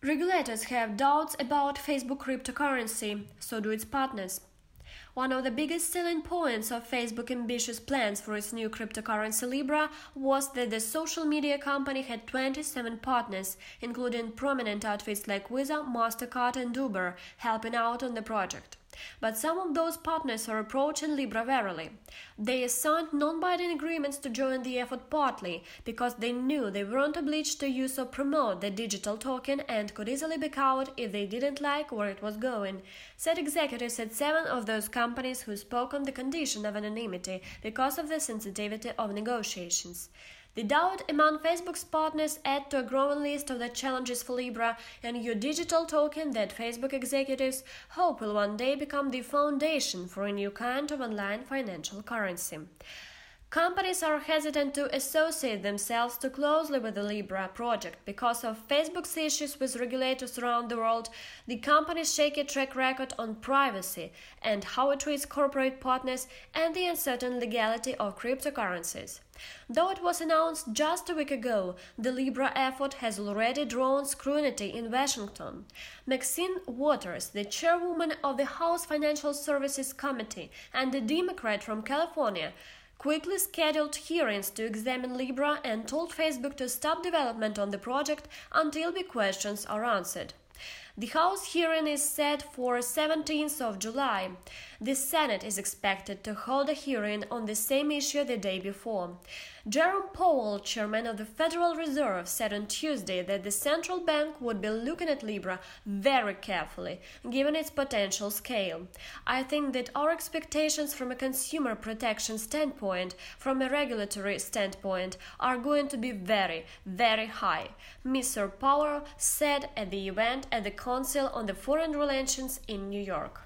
Regulators have doubts about Facebook cryptocurrency, so do its partners. One of the biggest selling points of Facebook's ambitious plans for its new cryptocurrency Libra was that the social media company had 27 partners, including prominent outfits like Visa, MasterCard and Uber, helping out on the project. But some of those partners are approaching Libra warily. They signed non-binding agreements to join the effort partly because they knew they weren't obliged to use or promote the digital token and could easily back out if they didn't like where it was going, said executives at 7 of those companies who spoke on the condition of anonymity because of the sensitivity of negotiations. The doubt among Facebook's partners add to a growing list of the challenges for Libra, a new digital token that Facebook executives hope will one day become the foundation for a new kind of online financial currency. Companies are hesitant to associate themselves too closely with the Libra project because of Facebook's issues with regulators around the world, the company's shaky track record on privacy and how it treats corporate partners, and the uncertain legality of cryptocurrencies. Though it was announced just a week ago, the Libra effort has already drawn scrutiny in Washington. Maxine Waters, the chairwoman of the House Financial Services Committee and a Democrat from California, quickly scheduled hearings to examine Libra and told Facebook to stop development on the project until the questions are answered. The House hearing is set for 17th of July. The Senate is expected to hold a hearing on the same issue the day before. Jerome Powell, chairman of the Federal Reserve, said on Tuesday that the central bank would be looking at Libra very carefully, given its potential scale. I think that our expectations from a consumer protection standpoint, from a regulatory standpoint, are going to be very, very high, Mr. Powell said at the event at the Council on the Foreign Relations in New York.